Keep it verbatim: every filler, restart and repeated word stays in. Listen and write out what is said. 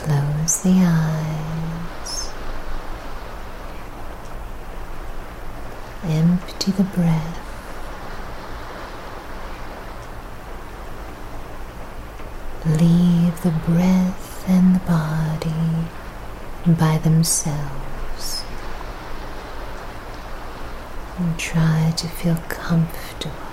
Close the eyes. Empty the breath. Leave the breath and the body by themselves. And try to feel comfortable